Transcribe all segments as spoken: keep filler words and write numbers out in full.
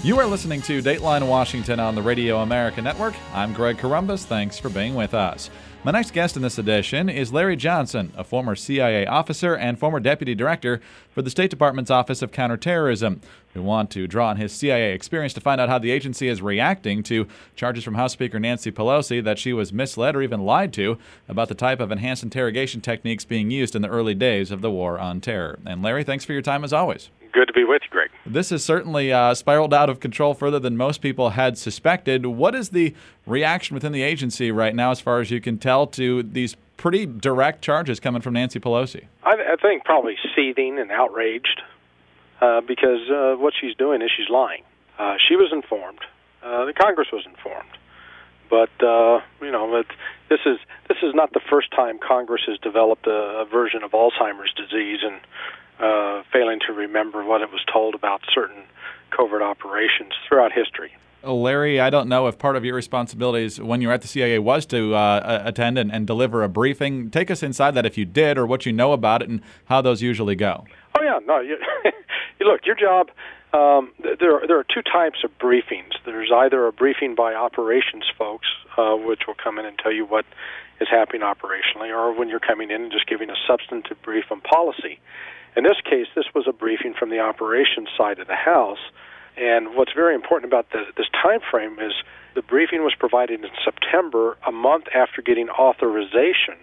You are listening to Dateline Washington on the Radio America Network. I'm Greg Corombos. Thanks for being with us. My next guest in this edition is Larry Johnson, a former C I A officer and former deputy director for the State Department's Office of Counterterrorism. We want to draw on his C I A experience to find out how the agency is reacting to charges from House Speaker Nancy Pelosi that she was misled or even lied to about the type of enhanced interrogation techniques being used in the early days of the war on terror. And Larry, thanks for your time as always. Good to be with you, Greg. This has certainly uh, spiraled out of control further than most people had suspected. What is the reaction within the agency right now, as far as you can tell, to these pretty direct charges coming from Nancy Pelosi? I, I think probably seething and outraged uh, because uh, what she's doing is she's lying. Uh, she was informed. Uh, the Congress was informed. But, uh, you know, it, this is this is not the first time Congress has developed a, a version of Alzheimer's disease and uh, failing to remember what it was told about certain covert operations throughout history. Larry, I don't know if part of your responsibilities when you were at the C I A was to uh, attend and, and deliver a briefing. Take us inside that if you did, or what you know about it and how those usually go. Oh, yeah. No, you, you look, your job, um, there, there are two types of briefings. There's either a briefing by operations folks, uh, which will come in and tell you what is happening operationally, or when you're coming in and just giving a substantive brief on policy. In this case, this was a briefing from the operations side of the House. And what's very important about the, this time frame is the briefing was provided in September, a month after getting authorization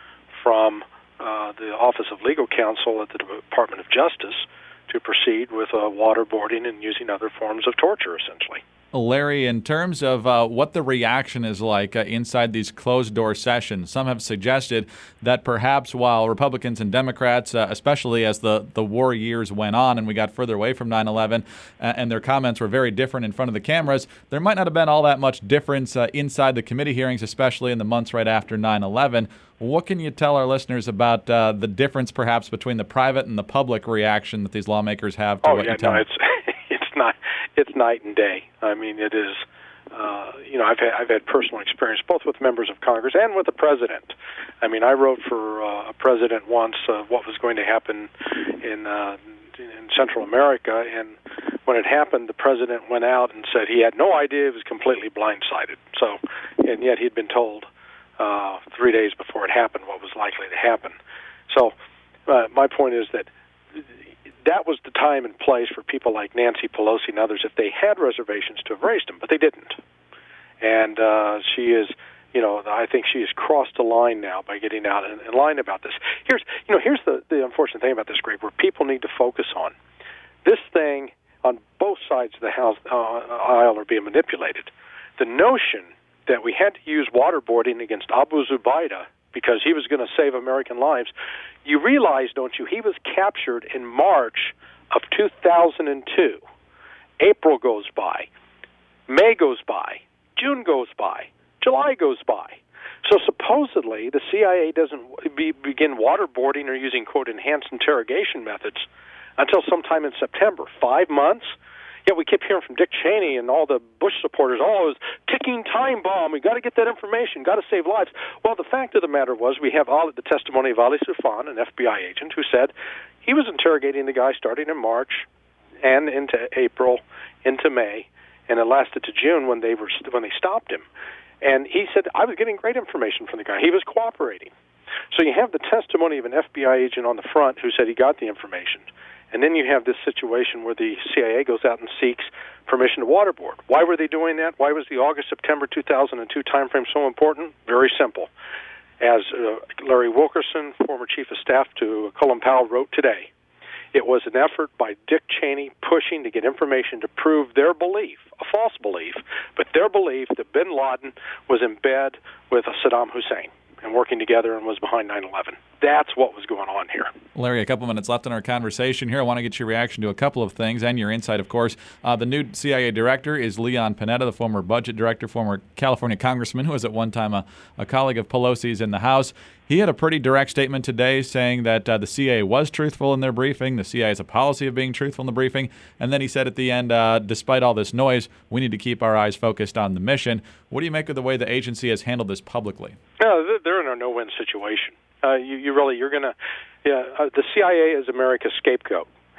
from uh, the Office of Legal Counsel at the Department of Justice to proceed with uh, waterboarding and using other forms of torture, essentially. Larry, in terms of uh, what the reaction is like uh, inside these closed-door sessions, some have suggested that perhaps while Republicans and Democrats, uh, especially as the, the war years went on and we got further away from nine eleven, uh, and their comments were very different in front of the cameras, there might not have been all that much difference uh, inside the committee hearings, especially in the months right after nine eleven. What can you tell our listeners about uh, the difference perhaps between the private and the public reaction that these lawmakers have to oh, what yeah, you tell no, them? It's, it's not. It's night and day. I mean, it is. Uh, you know, I've had, I've had personal experience both with members of Congress and with the president. I mean, I wrote for uh, a president once uh, what was going to happen in uh, in Central America, and when it happened, the president went out and said he had no idea. He was completely blindsided. So, and yet he'd been told uh, three days before it happened what was likely to happen. So, uh, my point is that that was the time and place for people like Nancy Pelosi and others, if they had reservations, to have raised them, but they didn't. And uh, she is, you know, I think she has crossed the line now by getting out and, and lying about this. Here's, you know, here's the, the unfortunate thing about this, Greg, where people need to focus on. This thing on both sides of the house uh, aisle are being manipulated. The notion that we had to use waterboarding against Abu Zubaydah because he was going to save American lives. You realize, don't you, he was captured in March of two thousand two. April goes by. May goes by. June goes by. July goes by. So supposedly the C I A doesn't be, begin waterboarding or using, quote, enhanced interrogation methods until sometime in September. Five months? Yeah, we kept hearing from Dick Cheney and all the Bush supporters, oh, it was ticking time bomb. We got to get that information, got to save lives. Well, the fact of the matter was we have all, the testimony of Ali Soufan, an F B I agent, who said he was interrogating the guy starting in March and into April, into May, and it lasted to June when they were when they stopped him. And he said, I was getting great information from the guy. He was cooperating. So you have the testimony of an F B I agent on the front who said he got the information. And then you have this situation where the C I A goes out and seeks permission to waterboard. Why were they doing that? Why was the August-September two thousand two timeframe so important? Very simple. As uh, Larry Wilkerson, former chief of staff to Colin Powell, wrote today, it was an effort by Dick Cheney pushing to get information to prove their belief, a false belief, but their belief that bin Laden was in bed with Saddam Hussein and working together and was behind nine eleven. That's what was going on here. Larry, a couple minutes left in our conversation here. I want to get your reaction to a couple of things and your insight, of course. Uh, the new C I A director is Leon Panetta, the former budget director, former California congressman who was at one time a, a colleague of Pelosi's in the House. He had a pretty direct statement today saying that uh, the C I A was truthful in their briefing. The C I A has a policy of being truthful in the briefing. And then he said at the end, uh, despite all this noise, we need to keep our eyes focused on the mission. What do you make of the way the agency has handled this publicly? No, they're in a no-win situation. Uh, you, you really, you're going to, yeah, uh, the C I A is America's scapegoat.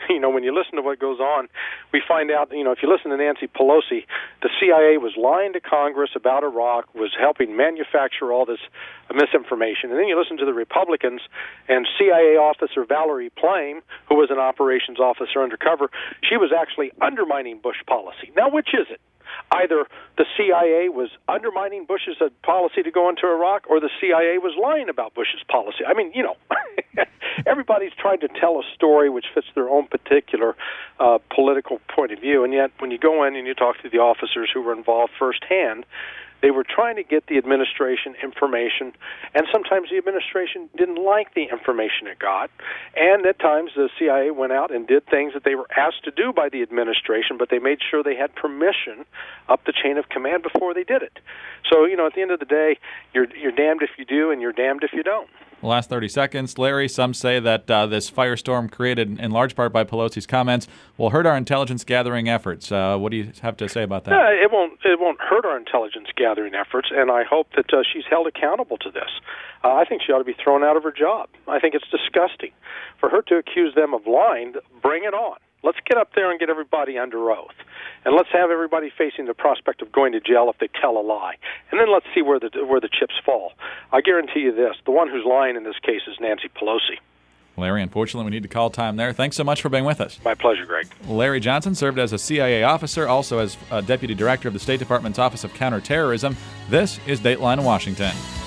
you know, when you listen to what goes on, we find out, you know, if you listen to Nancy Pelosi, the C I A was lying to Congress about Iraq, was helping manufacture all this misinformation. And then you listen to the Republicans, and C I A officer Valerie Plame, who was an operations officer undercover, she was actually undermining Bush policy. Now, which is it? Either the C I A was undermining Bush's policy to go into Iraq, or the C I A was lying about Bush's policy. I mean, you know, everybody's trying to tell a story which fits their own particular uh, political point of view, and yet when you go in and you talk to the officers who were involved firsthand, they were trying to get the administration information, and sometimes the administration didn't like the information it got, and at times the C I A went out and did things that they were asked to do by the administration, but they made sure they had permission up the chain of command before they did it. So, you know, at the end of the day, you're you're damned if you do, and you're damned if you don't. Last thirty seconds. Larry, some say that uh, this firestorm created in large part by Pelosi's comments will hurt our intelligence gathering efforts. Uh, what do you have to say about that? Uh, it won't it won't hurt our intelligence gathering efforts, and I hope that uh, she's held accountable to this. Uh, I think she ought to be thrown out of her job. I think it's disgusting. For her to accuse them of lying, bring it on. Let's get up there and get everybody under oath. And let's have everybody facing the prospect of going to jail if they tell a lie. And then let's see where the where the chips fall. I guarantee you this, the one who's lying in this case is Nancy Pelosi. Larry, unfortunately, we need to call time there. Thanks so much for being with us. My pleasure, Greg. Larry Johnson served as a C I A officer, also as a Deputy Director of the State Department's Office of Counterterrorism. This is Dateline Washington.